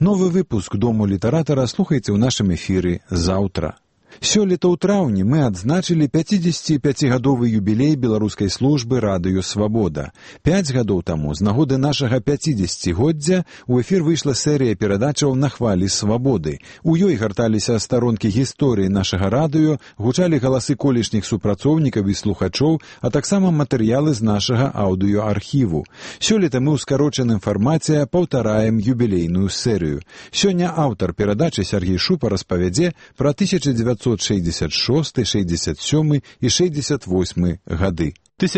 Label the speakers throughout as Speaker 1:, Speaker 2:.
Speaker 1: Новы выпуск «Дому літаратара» слухайце ў нашым эфіры заўтра. Сёлета ў траўні мы адзначылі 55-гадовы юбілей беларускай службы «Радыё Свабода». 5 гадоў таму, з нагоды нашага 50-годдзя, у эфір выйшла серыя перадачаў «На хвалі свабоды». У ёй гарталіся старонкі гісторыі нашага радыё, гучалі галасы колішніх супрацоўнікаў і слухачоў, а таксама матэрыялы з нашага аўдыёархіву. Сёлета мы ў скарочаным фармаце паўтараем юбілейную серыю. Сёння аўтар перадачы Сергей Шупа распавядзе пра 1966, 67 і 68 гады.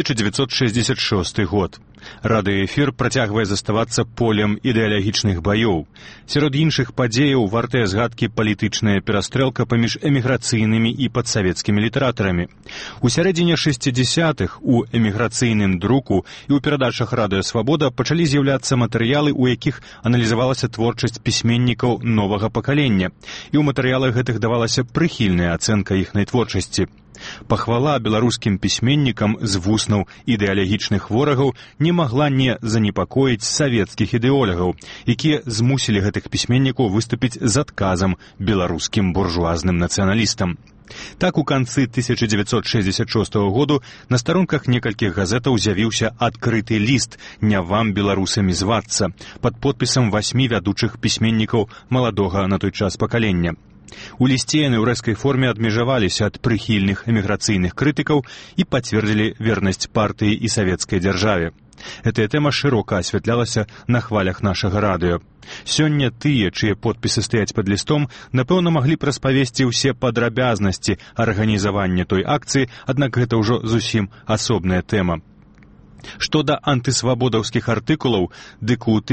Speaker 2: 1966 год. Радыёэфір працягвае заставацца полем ідэалагічных баёў. Сярод іншых падзеяў вартая згадкі палітычная перастрэлка паміж эміграцыйнымі і падсавецкімі літаратарамі. У сярэдзіне 60-х у эміграцыйным друку і ў перадачах «Радыё Свабода» пачалі з'яўляцца матэрыялы, у якіх аналізавалася творчасць пісьменнікаў новага пакалення, і ў матэрыялах гэтых давалася прыхільная ацэнка іхнай творчасці. Пахвала беларускім пісьменнікам з вуснаў ідэалагічных ворагаў не магла не занепакоіць савецкіх ідэолагаў, якія змусілі гэтых пісьменнікаў выступіць з адказам беларускім буржуазным нацыяналістам. Так, у канцы 1966 году на старонках некалькіх газетаў з'явіўся адкрыты ліст «Не вам, беларусамі, звацца» пад подпісам 8 вядучых пісьменнікаў маладога на той час пакалення. У лісце яны ў рэзкай форме адмежаваліся ад прыхільных эміграцыйных крытыкаў і пацвердзілі вернасць партыі і савецкай дзяржаве. Гэтая тэма шырока асвятлялася на хвалях нашага радыё. Сёння тыя, чые подпісы стаяць пад лістом, напэўна, маглі б распавесці ўсе падрабязнасці арганізавання той акцыі, аднак гэта ўжо зусім асобная тэма. Што да антысвабодаўскіх артыкулаў, дык у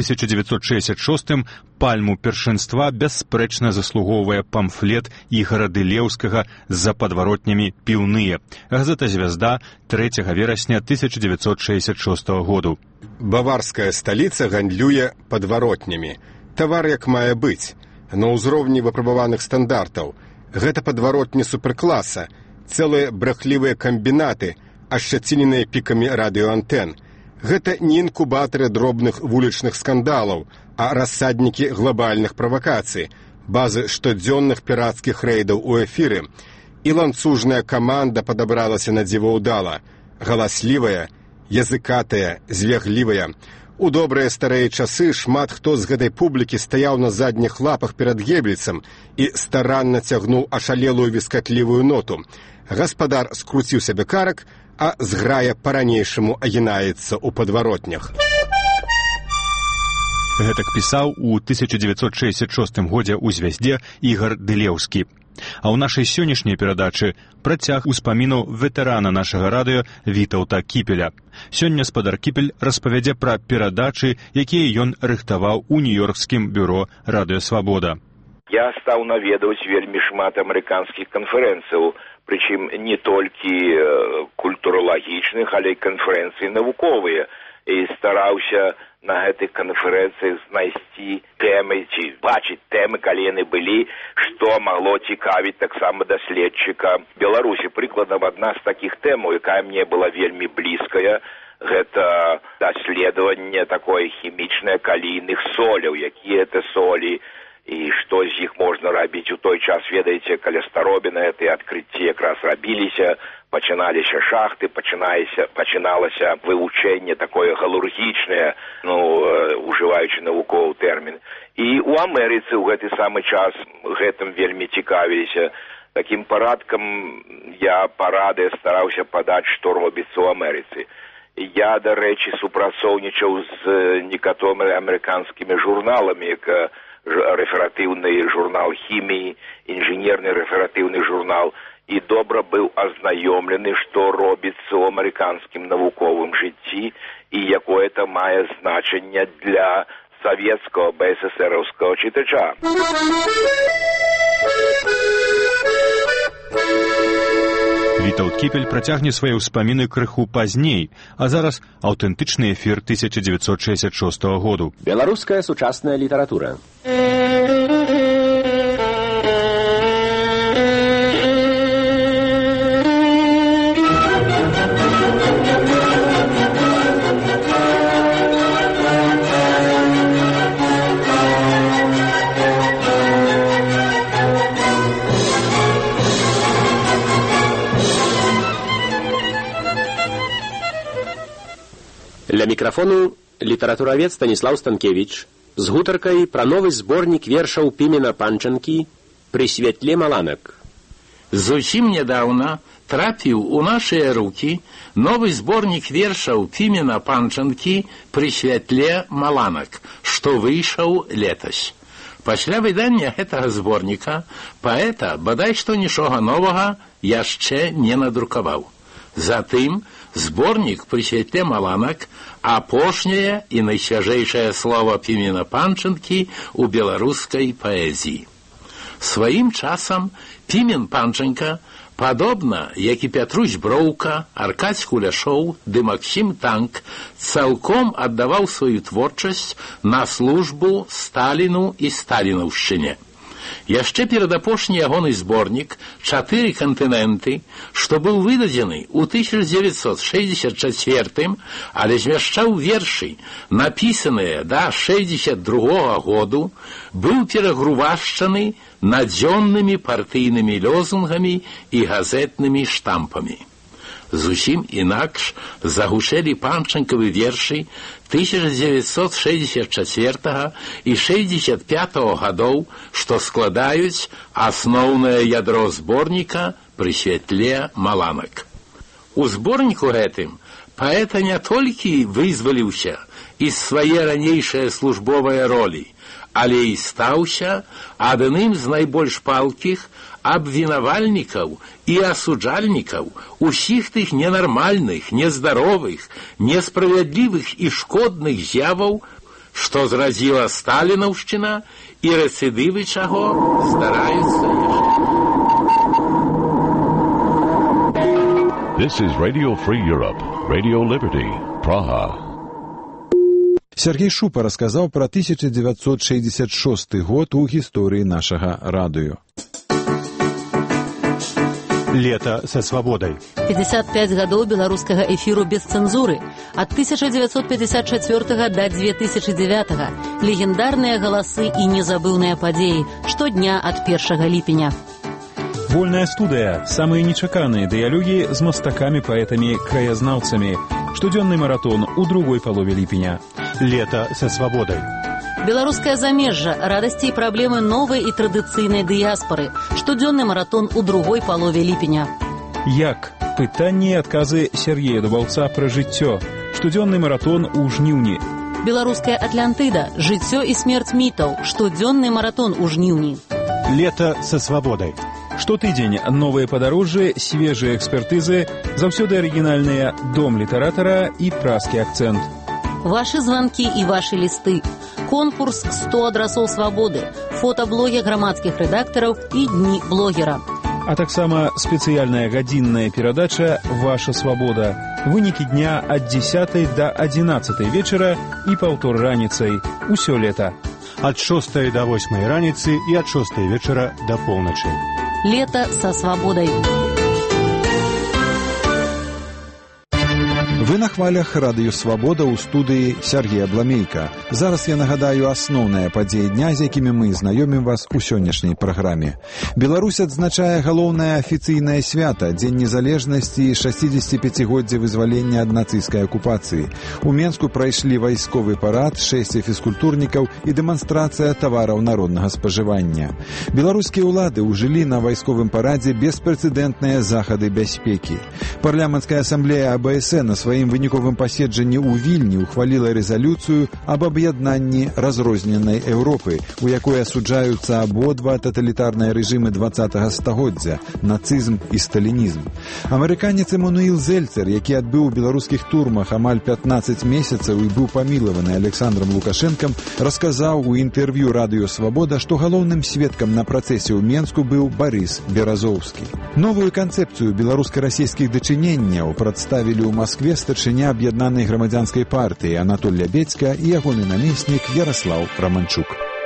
Speaker 2: 1966-м пальму першынства бясспрэчна заслугоўвае памфлет Ігара Дылеўскага «За падваротнямі піўныя». Газета «Звязда» 3 верасня 1966 году.
Speaker 3: Баварская сталіца гандлюе падваротнямі. Тавар як мае быць, на ўзроўні выпрабаваных стандартаў. Гэта падваротні суперкласа, цэлыя брахлівыя камбінаты, ашчаціненыя пікамі радыёантэн. Гэта не інкубатары дробных вулічных скандалаў, а рассаднікі глобальных правакацый, базы штодзённых пірацкіх рэйдаў у эфіры. І ланцужная каманда падабралася на дзіва ўдала. Галаслівая, языкатая, звяглівая. У добрыя старыя часы шмат хто з гэтай публікі стаяў на задніх лапах перад Геббельсам і старанна цягнуў ашалелую віскатлівую ноту. Гаспадар скруціў сябе карак, а зграя па-ранейшаму агінаецца ў падваротнях.
Speaker 2: Гэтак пісаў у 1966 годзе ў «Звяздзе» Ігар Дылеўскі. А ў нашай сённяшняй перадачы працяг успамінаў ветэрана нашага радыё Вітаўта Кіпеля. Сёння спадар Кіпель распавядзе пра перадачы, якія ён рыхтаваў у нью-йоркскім бюро «Радыё Свабода».
Speaker 4: Я стаў наведваць вельмі шмат амерыканскіх канферэнцыяў, прычым не толькі культуралагічных, але і канферэнцыі навуковыя. І стараўся на гэтых канферэнцыях знайсці тэмы, ці бачыць тэмы, калі яны былі, што магло цікавіць таксама даследчыка Беларусі. Прыкладам, адна з такіх тэмаў, якая мне была вельмі блізкая, гэта даследаванне такое хімічнае калійных соляў, якія гэта солі, і што з іх можна рабіць у той час, ведаеце, каля старобіна гэтыя адкрыцці якраз рабіліся, пачыналіся шахты, пачыналася вывучэнне такое галургічнае, ужываючы навуковы тэрмін. І ў Амерыцы ў гэты самы час гэтым вельмі цікавіліся. Такім парадкам я па радыё стараўся падаць, што робіцца ў Амерыцы. Я, дарэчы, супрацоўнічаў з некаторымі амерыканскімі журналамі, як рэфератыўны журнал хіміі, інжынерны рэфератыўны журнал, і добра быў азнаёмлены, што робіцца ў амерыканскім навуковым жыцці і якое это мае значэнне для савецкага БССРаўскага чытача.
Speaker 2: Вітаўт Кіпель працягне свае ўспаміны крыху пазней, а зараз аўтэнтычны эфір 1966 году.
Speaker 5: Беларуская сучасная літаратура. мікрафону літаратуравед Станіслаў Станкевіч з гутаркай пра новы зборнік вершаў Пімена Панчанкі «Пры святле маланак».
Speaker 6: Зусім нядаўна трапіў у нашыя рукі новы зборнік вершаў Пімена Панчанкі «Пры святле маланак», што выйшаў летась. Пасля выдання гэтага зборніка паэта бадай што нічога новага яшчэ не надрукаваў. Затым зборнік «Пры святле маланак» апошняе і найсвяжэйшае слова Пімена Панчанкі ў беларускай паэзіі. Сваім часам Пімен Панчанка, падобна, як і Пятрусь Броўка, Аркадзь Куляшоў ды Максім Танк, цалком аддаваў сваю творчасць на службу Сталіну і сталінаўшчыне. Яшчэ перадапошні ягоны зборнік «Чатыры кантыненты», што быў выдадзены ў 1964, але змяшчаў вершы, напісаныя да 62 году, быў перагрувашчаны надзённымі партыйнымі лозунгамі і газетнымі штампамі. Зусім інакш загучэлі панчанкавы вершы 1964 і 65 гадоў, што складаюць асноўнае ядро зборніка «Пры святле маланак». У зборніку гэтым паэта не толькі вызваліўся з свае ранейшыя службовыя ролі, але і стаўся адным з найбольш палкіх абвінавальнікаў і асуджальнікаў усіх тых ненармальных, нездаровых, несправядлівых і шкодных з'яваў, што зразіла сталінаўшчына і рэцыдывы чаго здараюцца яшчэ.
Speaker 7: This is Radio Free Europe, Radio Liberty, Praha.
Speaker 1: Сергей Шупа расказаў пра 1966 год у гісторыі нашага радыё.
Speaker 2: Лето со свободой.
Speaker 8: 55 гадоў беларускага эфіру без цэнзуры. Ад 1954 до 2009. Легендарныя галасы і незабыўныя падзеі. Штодня ад 1 ліпеня.
Speaker 9: Вольная студыя. Самыя нечаканыя дыялогі з мастакамі, паэтамі, краязнаўцамі. Штодзённы маратон у другой палове ліпеня.
Speaker 2: Лето со свободой.
Speaker 8: Беларускае замежжа, радасці і праблемы новай і традыцыйнай дыяспары. Штодзённы маратон у другой палове ліпеня.
Speaker 9: Як? Пытанні і адказы Сергея Дубаўца пра жыццё. Штодзённы маратон у жніўні.
Speaker 8: Беларуская Атлантыда. Жыццё і смерць мітаў. Штодзённы маратон у жніўні.
Speaker 2: Лето со свободой.
Speaker 9: Штотыдзень новыя падарожжы, свежыя экспертызы, заўсёды арыгінальныя дом літаратара і празкі акцэнт.
Speaker 8: Вашы званкі і вашы лісты. Конкурс 100 адрасоў свабоды, фотаблогі грамадскіх рэдактараў і дні блогера.
Speaker 9: А таксама спецыяльная гадзінная перадача «Ваша свабода». Вынікі дня ад 10 до 11 вечара і паўтор раніцай. Усё лета.
Speaker 2: Ад 6 до 8 раніцы і ад 6 вечара до поўначы.
Speaker 8: Лето со свободой.
Speaker 1: Вы на хвалях радыё «Свабода» ў студыі Сергея Бламейка. Зараз я нагадаю асноўныя падзеі дня, з якімі мы знаёмім вас у сённяшняй праграме. Беларусь адзначае галоўнае афіцыйнае свята – Дзень незалежнасці і 65годдзе вызвалення ад нацысцкай акупацыі. У Менску прайшлі вайсковы парад, шэсце фізкультурнікаў і дэманстрацыя тавараў народнага спажывання. Беларускія ўлады ўжылі на вайсковым парадзе беспрэцэдэнтныя захады бяспекі. Парламенцкая асамблея АБСН на сваім выніковым паседжанні ў Вільні ухваліла рэзалюцыю аб аб'яднанні разрозненай Еўропы, у якой асуджаюцца абодва таталітарныя рэжымы 20-го стагоддзя – нацызм і сталінізм. Амерыканец Эмануіл Зельцер, які адбыў у беларускіх турмах амаль 15 месяцаў і быў памілаваны Александром Лукашэнкам, расказаў у інтэрв'ю радыё «Свабода», што галоўным сведкам на працэсе ў Менску быў Барыс Беразоўскі. Новую канцэпцыю беларуска-расійскіх дачыненняў прадставілі ў Маскве старшыня аб'яднанай грамадзянскай партыі Анатоль Лябедзька і ягоны намеснік Яраслаў Раманчук.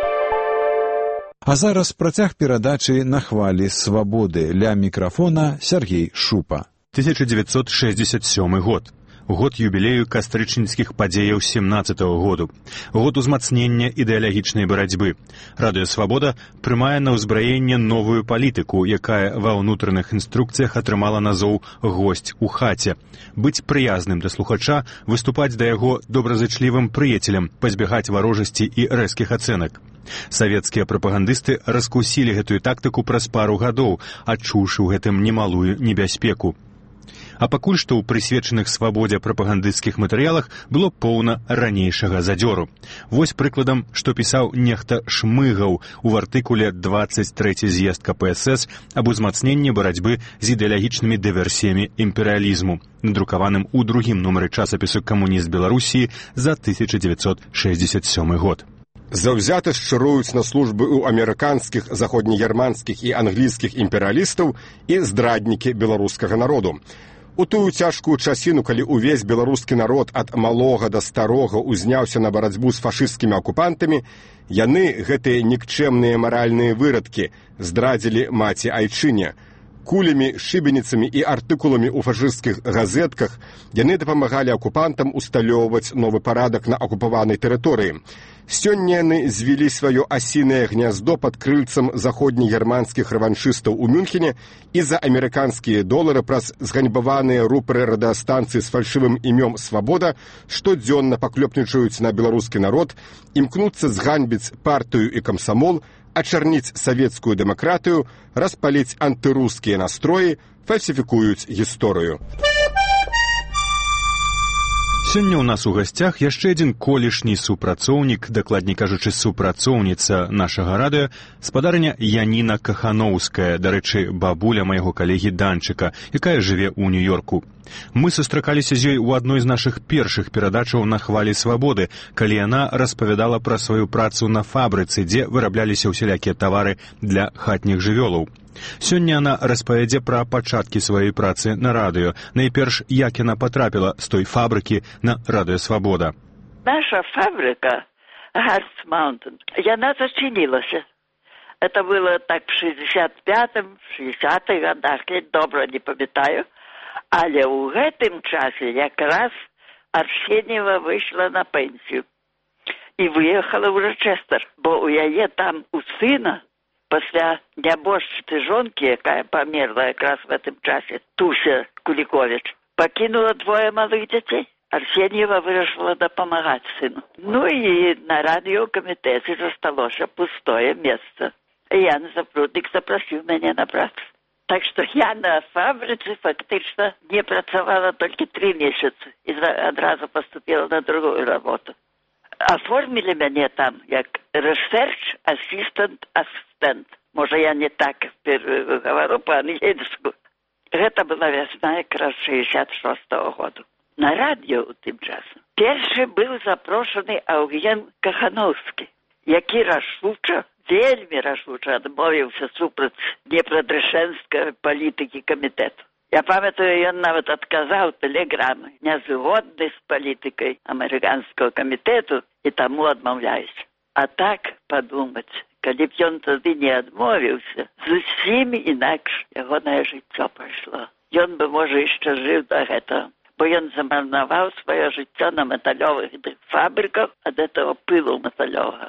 Speaker 1: А зараз працяг перадачы на хвалі свабоды. Ля мікрафона Сергей Шупа.
Speaker 2: 1967 год. год юбілею кастрычніцкіх падзеяў 17-го году, год узмацнення ідэалагічнай барацьбы. Радыё Свабода прымае на ўзбраенне новую палітыку, якая ва ўнутраных інструкцыях атрымала назоў «госць у хаце». Быць прыязным да слухача, выступаць да яго добразычлівым прыяцелем, пазбягаць варожасці і рэзкіх ацэнак. Савецкія прапагандысты раскусілі гэтую тактыку праз пару гадоў, адчуўшы ў гэтым немалую небяспеку. А пакуль што ў прысвечаных свабодзе прапагандысцкіх матэрыялах было поўна ранейшага задзёру. Вось прыкладам, што пісаў нехта Шмыгаў у артыкуле 23 з'езд КПСС аб узмацненні барацьбы з ідэалагічнымі дыверсіямі імперыялізму, надрукаваным у другім нумары часопісу «Камуніст Беларусі» за 1967 год.
Speaker 3: Заўзята шчыруюць на службы ў амерыканскіх, заходнегерманскіх і англійскіх імперыялістаў і здраднікі беларускага народу. У тую цяжкую часіну, калі ўвесь беларускі народ ад малога да старога узняўся на барацьбу з фашысцкімі акупантамі, яны, гэтыя нікчэмныя маральныя вырадкі, здрадзілі маці айчыне. Кулямі, шыбеніцамі і артыкуламі ў фашысцкіх газетках яны дапамагалі акупантам усталёўваць новы парадак на акупаванай тэрыторыі. Сёння яны звілі сваё асінае гняздо пад крыльцам заходнегерманскіх рэваншыстаў у Мюнхене і за амерыканскія долары праз зганьбаваныя рупары радыастанцыі з фальшывым імём «Свабода» штодзённа паклёпнічаюць на беларускі народ, імкнуцца зганьбіць партыю і камсамол, ачарніць савецкую дэмакратыю, распаліць антырускія настроі, фальсіфікуюць гісторыю.
Speaker 2: Сёння ў нас у гасцях яшчэ адзін колішні супрацоўнік, дакладней кажучы, супрацоўніца нашага радыё, спадарня Яніна Кахановская, дарэчы, бабуля майго калегі Данчыка, якая жыве ў Нью-Йорку. Мы сустракаліся з ёй у адной з нашых першых перадачаў на хвалі свабоды, калі яна распавядала пра сваю працу на фабрыцы, дзе вырабляліся ўсялякія тавары для хатніх жывёлаў. Сёння яна распавядзе пра пачаткі сваёй працы на радыё. Найперш, як яна потрапіла з той фабрыкі на радыё Свабода.
Speaker 10: Наша фабрика Hearts Mountain, яна зачинилася. Это было так в 65-м, 60-х годах, я добра не памятаю. Але ў гэтым часе якраз Арсеньева выйшла на пенсію і выехала ў Рочестер, бо у яе там у сына пасля нябожчыцы жонкі, якая памерла якраз в гэтым часе, Туся Куліковіч, пакінула двое малых дзяцей. Арсеньева вырашыла дапамагаць сыну. Ну і на радыёкамітэце засталося пустое месца. Ян Запруднік запрасіў мяне на працу. Так што я на фабрыцы фактычна не працавала толькі 3 месяцы і адразу паступіла на другую работу. Аформілі мяне там як research assistant. Можа, я не так гавару па-англійску. Гэта была вясна якраз 66-го году. На радыё ў тым часам першы быў запрошаны Аўген Кахановскі, які рашуча, вельмі рашуча адмовіўся супраць непрадрышэнскай палітыкі камітэту. Я памятаю, ён нават адказаў тэлеграмы, нязгодны з палітыкай амерыканскага камітэту і таму адмаўляюся. А так падумаць, калі б ён тады не адмовіўся, зусім інакш ягонае жыццё пайшло. Ён бы, можа, яшчэ жыў да гэтага, бо ён замарнаваў сваё жыццё на металёвых фабрыках ад этого пылу металёвага.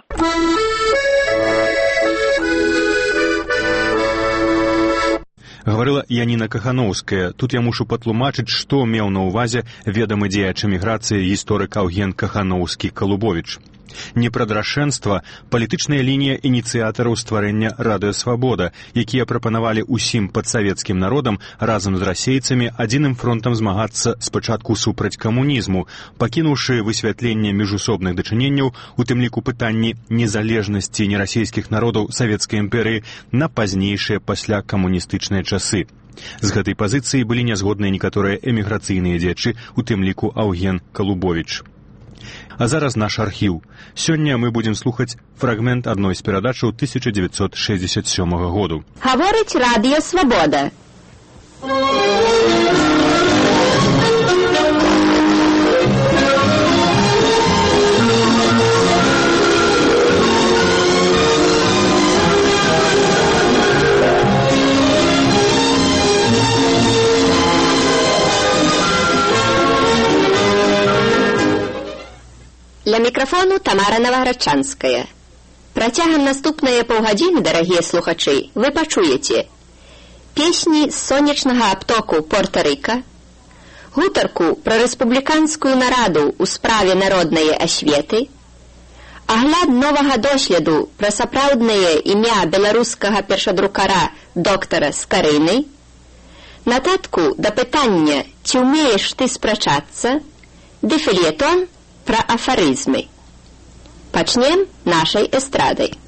Speaker 2: Гаварыла Яніна Кахановская. Тут я мушу патлумачыць, што меў на ўвазе ведамы дзеяч эміграцыі гісторык Аўген Кахановскі-Калубовіч. Непрадрашэнства – палітычная лінія ініцыятараў стварэння радыё Свабода, якія прапанавалі ўсім падсавецкім народам разам з расейцамі адзіным фронтам змагацца спачатку супраць камунізму, пакінуўшы высвятленне міжусобных дачыненняў, у тым ліку пытанні незалежнасці нерасійскіх народаў Савецкай імперыі на пазнейшыя пасля камуністычныя часы. З гэтай пазіцыі былі нязгодныя некаторыя эміграцыйныя дзеячы, у тым ліку Аўген Калубовіч. А зараз наш архіў. Сёння мы будзем слухаць фрагмент адной з перадачаў 1967 году.
Speaker 11: Гаворыць радыё Свабода. мікрафону Тамара Наваградчанская. Працягам наступныя паўгадзіны, дарагія слухачы, вы пачуеце песні з сонечнага абтоку Порта-Рыка, гутарку пра рэспубліканскую нараду ў справе народнай асветы, агляд новага доследу пра сапраўднае імя беларускага першадрукара доктара Скарыны, нататку да пытання «Ці ўмееш ты спрачацца?» ды фельетон пра афарызмы. Пачнем нашай эстрадай.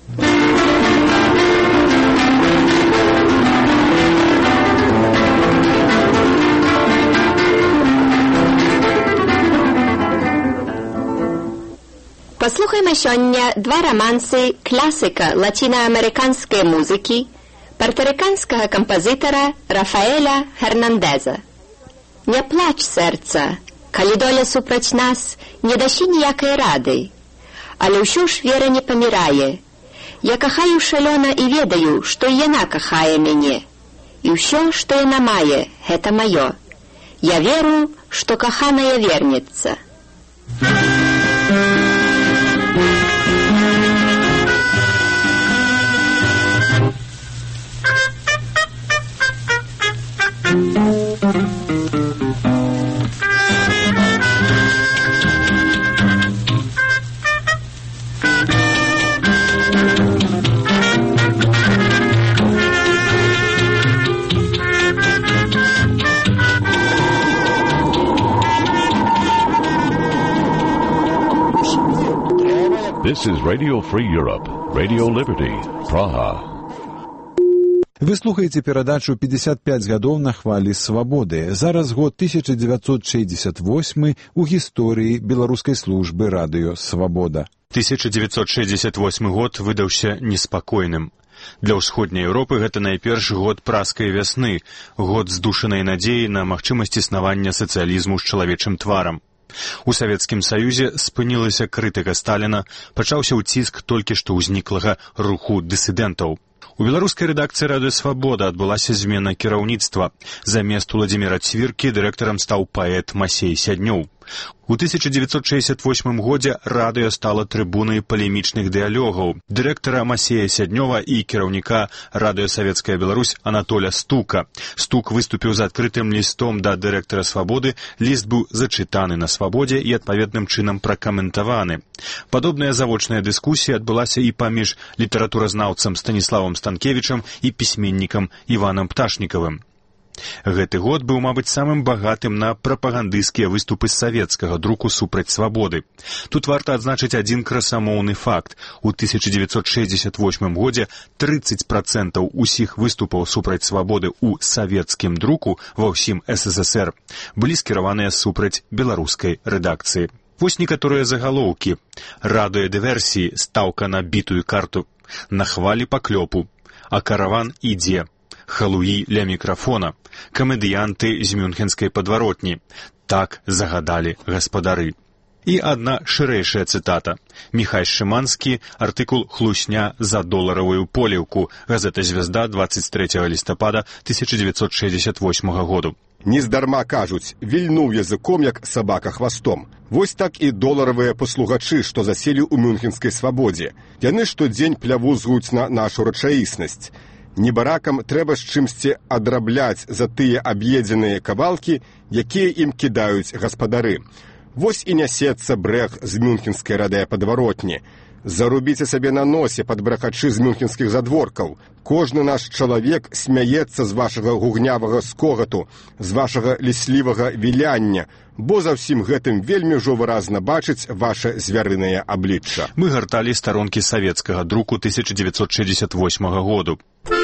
Speaker 11: Паслухайма сёння два рамансы класыка лацінаамерыканскай музыкі партарыканскага кампазітара Рафаэля Хернандеза. «Не плач, сэрца, калі доля супраць нас, не дасі ніякай рады, але ўсё ж вера не памірае. Я кахаю шалёна і ведаю, што і яна кахае мяне. І ўсё, што яна мае, гэта маё. Я веру, што каханая вернецца».
Speaker 7: This is Radio Free Europe, Radio Liberty, Praha.
Speaker 1: Вы слухаеце перадачу «55 гадоў на хвалі свабоды». Зараз год 1968 у гісторыі беларускай службы радыё «Свабода».
Speaker 2: 1968 год выдаўся неспакойным. Для ўсходняй Еўропы гэта найперш год праскай вясны, год здушанай надзеі на магчымасць існавання сацыялізму з чалавечым тварам. У Савецкім Саюзе спынілася крытыка Сталіна, пачаўся ўціск толькі што ўзніклага руху дысідэнтаў. У беларускай рэдакцыі радыё «Свабода» адбылася змена кіраўніцтва. Замест Уладзіміра Цвіркі дырэктарам стаў паэт Масей Сяднёў. У 1968 годзе радыё стала трыбунай палемічных дыялогаў дырэктара Масея Сяднёва і кіраўніка радыё «Савецкая Беларусь» Анатоля Стука. Стук выступіў з адкрытым лістом да дырэктара «Свабоды». Ліст быў зачытаны на «Свабодзе» і адпаведным чынам пракаментаваны. Падобная завочная дыскусія адбылася і паміж літаратуразнаўцам Станіславам Станкевічам і пісьменнікам Іванам Пташнікавым. Гэты год быў, мабыць, самым багатым на прапагандысцкія выступы з савецкага друку супраць свабоды. Тут варта адзначыць адзін красамоўны факт. У 1968 годзе 30% усіх выступаў супраць свабоды ў савецкім друку ва ўсім СССР былі скіраваныя супраць беларускай рэдакцыі. Вось некаторыя загалоўкі. Радыёдыверсіі, стаўка на бітую карту, на хвалі паклёпу, а караван ідзе. Халуі ля мікрафона, камедыянты з мюнхенскай падваротні. Так загадалі гаспадары. І адна шырэйшая цытата. Міхай Шыманскі, артыкул «Хлусня за доларавую поліўку», газета «Звезда», 23 лістапада 1968 году.
Speaker 3: Нездарма кажуць, вільнуў языком, як сабака хвастом. Вось так і доларавыя паслугачы, што заселі ў мюнхенскай свабодзе. Яны штодзень плявузгуюць на нашу рэчаіснасць. Небаракам трэба з чымсьці адрабляць за тыя аб'едзеныя кавалкі, якія ім кідаюць гаспадары. Вось і нясецца брэх з мюнхенскай радыёпадваротні. Зарубіце сабе на носе падбрахачы з мюнхенскіх задворкаў. Кожны наш чалавек смяецца з вашага гугнявага скогату, з вашага ліслівага віляння, бо за ўсім гэтым вельмі ўжо выразна бачыць ваше звярынае аблічча.
Speaker 2: Мы гарталі старонкі савецкага друку 1968 году.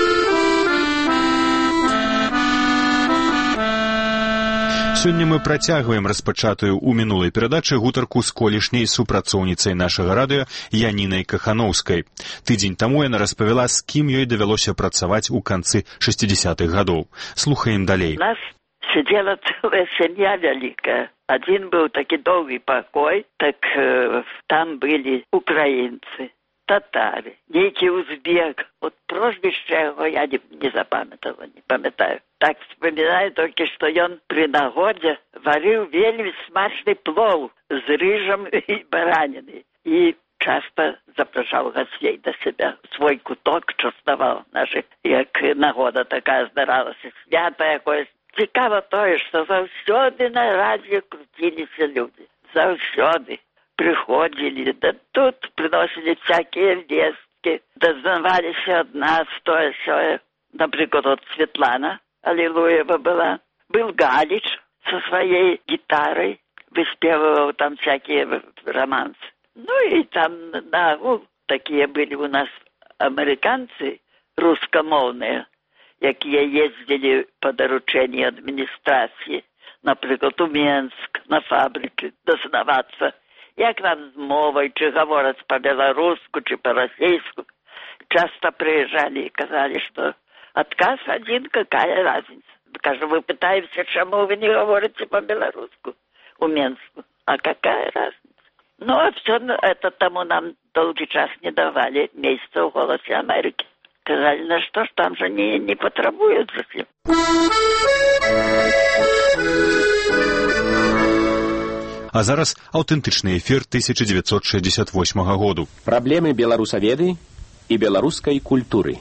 Speaker 2: Сёння мы працягваем распачатую ў минулай перадачы гутарку з колішняй супрацоўніцай нашага радыё Янінай Кахановскай. Тыдзень таму яна распавяла, з кім ёй давялося працаваць у канцы 60-х гадоў. Слухаем далей.
Speaker 10: У нас сидела целая семья великая. Один был таки долгий покой, так там были украинцы, татары, некий узбек. Вот прозвище его я не запамятала, не памятаю. Так вспоминаю только, что он при нагоде варил вельми смачный плов с рыжем и бараниной. и часто запрашаў гостей до себя. Свой куток частаваў наших, як нагода такая здаралася, свята якось. Цікава тое, што заўсёды на радіё крутіліся людзі. Заўсёды прыходзілі, да тут прыносілі всякие весткі, дазнаваліся ад нас тое-сёе. Напрыклад, от Светлана Аллилуева была. Был Галич со своей гитарой, выспевывал там всякие романсы. Ну и там на огул такие были у нас американцы рускомовные, якія ездили по доручению администрации, например, у Менск на фабрики, дознаваться, як нам з мовой, чи говорять по-белоруску, чи по-российску. Часто приезжали и сказали, что отказ один, какая разница. Кажу, вы пытаетесь, чему вы не говорите по-белоруску у Менску. А какая разница? Ну, а все это тому нам долгий час не давали, месяца в «Голосе Америки». Сказали, ну что ж, там же не потребуют совсем.
Speaker 2: А зараз аўтэнтычны эфір 1968 году.
Speaker 5: Праблемы беларусаведы і беларускай культуры.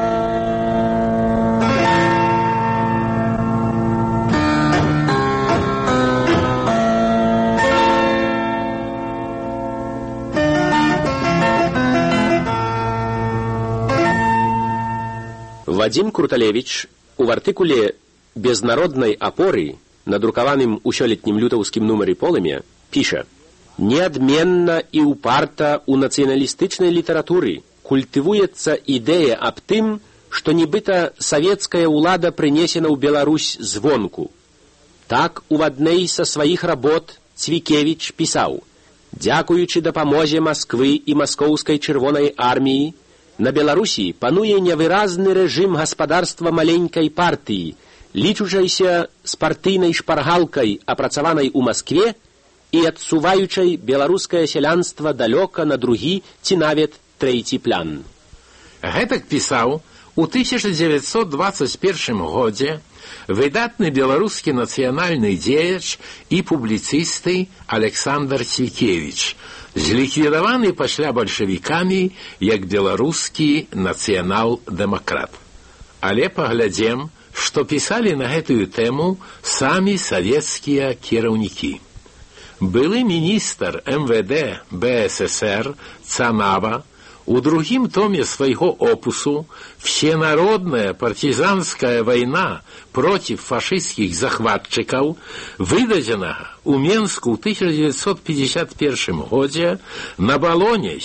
Speaker 5: Вадзім Круталевіч у артыкуле «Без народнай апоры», надрукаваным у сёлетнім лютаўскім нумары «Полымя», піша: «Неадменна і упарта у нацыяналістычнай літаратуры культывуецца ідэя аб тым, што нібыта савецкая ўлада прынесена ў Беларусь звонку. Так у адной са сваіх работ Цвікевіч пісаў: «Дзякуючы дапамозе Масквы і маскоўскай чырвонай арміі, на Беларусі пануе невыразны рэжым гаспадарства маленькай партыі, лічучайся з партыйнай шпаргалкай, апрацаванай у Маскве, і адсуваючай беларускае сялянства далёка на другі ці нават трэці план».
Speaker 6: Гэтак пісаў у 1921 годзе выдатны беларускі нацыянальны дзеяч і публіцысты Александр Цвікевіч, зліквідаваны пасля бальшавікамі як беларускі нацыянал-дэмакрат. Але паглядзем, што пісалі на гэтую тэму самі савецкія кіраўнікі. Былы міністр МВД БССР Цанава у другім томе свайго опусу «Всенародная партизанская война против фашистских захватчиков», выдадзенага у Менску ў 1951 годзе на балоне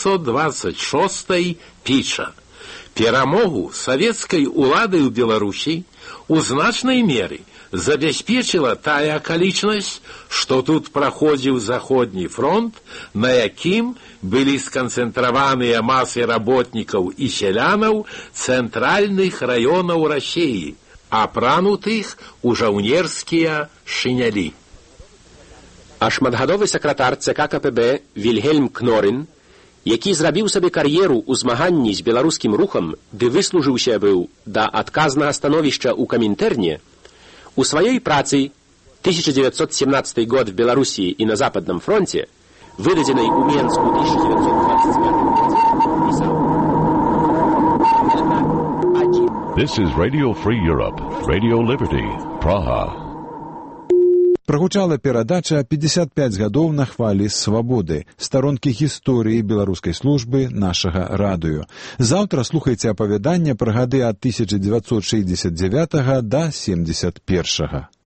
Speaker 6: 726 піша: «Перамогу савецкай улады ў Беларусі у значнай меры забяспечыла тая акалічнасць, што тут праходзіў Заходні фронт, на якім былі сканцэнтраваныя масы работнікаў і сялянаў цэнтральных раёнаў Расіі, апранутых у жаўнерскія шынялі».
Speaker 5: А шматгадовы сакратар ЦК КПБ Вільгельм Кнорын, які зрабіў сабе кар'еру ў змаганні з беларускім рухам, ды выслужыўся быў да адказнага становішча ў Камінтэрне, у сваёй працы 1917 год в Беларусі і на Западном фронте, выдадзенай у Менску 1925
Speaker 7: This is Radio Free Europe, Radio Liberty, Praha.
Speaker 1: Прагучала перадача «55 гадоў на хвалі свабоды», старонкі гісторыі беларускай службы нашага радыё. Заўтра слухайце апавяданне пра гады ад 1969 да 71.